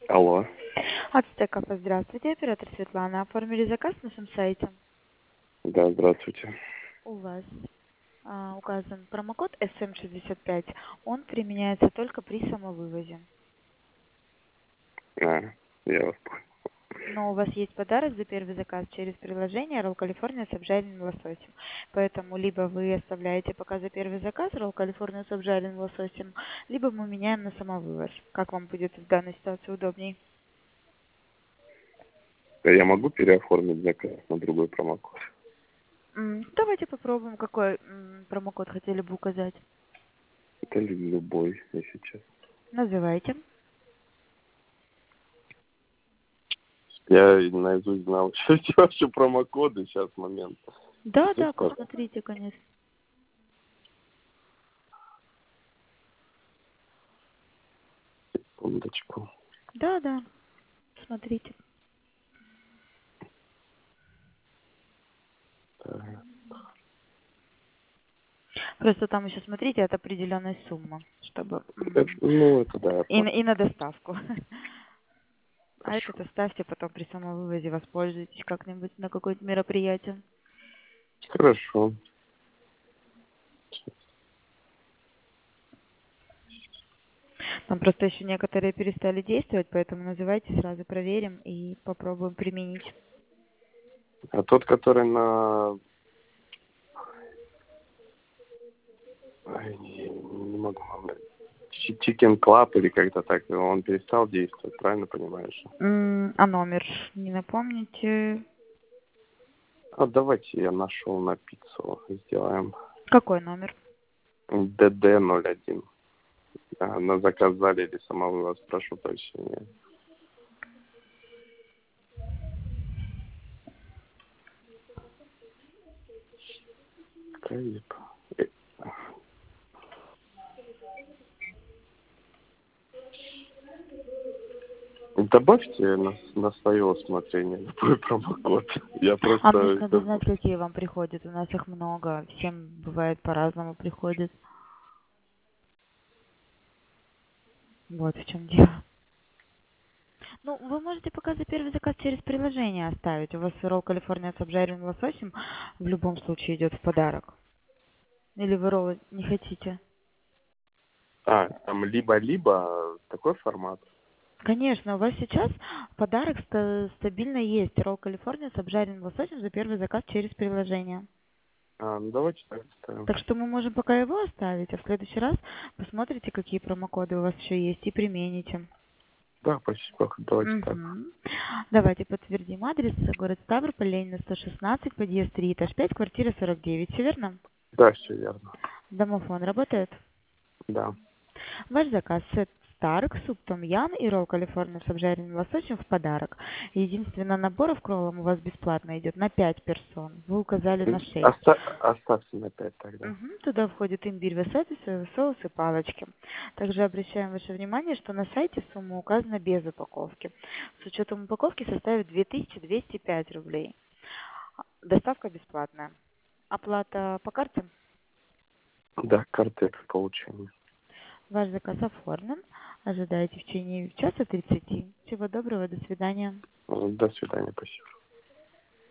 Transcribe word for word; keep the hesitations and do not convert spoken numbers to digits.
Алло. Ацтека, здравствуйте, оператор Светлана. Оформили заказ на нашем сайте. Да, здравствуйте. У вас а, указан промокод эс эм шестьдесят пять. Он применяется только при самовывозе. А, я вас понял. Но у вас есть подарок за первый заказ через приложение Roll California с обжаренным лососем. Поэтому либо вы оставляете пока за первый заказ Roll California с обжаренным лососем, либо мы меняем на самовывоз. Как вам будет в данной ситуации удобней? А я могу переоформить заказ на другой промокод? М, Давайте попробуем, какой м, промокод хотели бы указать. Это ли любой, если честно. Называйте. Я наизусть знал все эти ваши промокоды. Сейчас момент. Да, Сейчас, да, пожалуйста. посмотрите, конечно. Секундочку. Да, да, смотрите. Так. Просто там еще смотрите от определенной суммы, чтобы Это- м, ну, это да, я и, на- понял. и на доставку. А Хорошо. это оставьте, потом при самовывозе воспользуйтесь как-нибудь на какое-то мероприятие. Хорошо. Там просто еще некоторые перестали действовать, поэтому называйте, сразу проверим и попробуем применить. А тот, который на... Ай, не, не могу вам дать. Чи- Chicken Club или как-то так, он перестал действовать, правильно понимаешь? М, А номер не напомните? А давайте я нашел на пиццу, сделаем. Какой номер? дэ дэ ноль один. А, на заказ зале или самовывоз, прошу прощения. Кайп. Э, Добавьте на, на свое усмотрение любой промокод. Я А мне просто... надо знать, какие вам приходят. У нас их много. Всем бывает по-разному приходит. Вот в чем дело. Ну, вы можете пока за первый заказ через приложение оставить. У вас ролл Калифорния с обжаренным лососем в любом случае идет в подарок. Или вы роллы не хотите? А, там либо-либо такой формат. Конечно, у вас сейчас подарок ста- стабильно есть. Ролл Калифорния с обжаренным лососем за первый заказ через приложение. А, ну давайте так ставим. Так что мы можем пока его оставить, а в следующий раз посмотрите, какие промокоды у вас еще есть, и примените. Да, спасибо. Давайте так. Угу. Давайте подтвердим адрес. Город Ставрополь, Ленина сто шестнадцать, подъезд три, этаж пять, квартира сорок девять. Все верно? Да, все верно. Домофон работает? Да. Ваш заказ сет Старк, суп том ям и ролл Калифорния с обжаренным лососем в подарок. Единственное, наборов к роллам у вас бесплатно идет на пять персон. Вы указали на шесть. Оста- оставьте на пять тогда. Мгм. Туда входит имбирь, васаби, соевый соус и палочки. Также обращаем ваше внимание, что на сайте сумма указана без упаковки. С учетом упаковки составит две тысячи двести пять рублей. Доставка бесплатная. Оплата по карте. Да, карты по получению. Ваш заказ оформлен. Ожидайте в течение часа тридцати. Всего доброго, до свидания. До свидания, спасибо.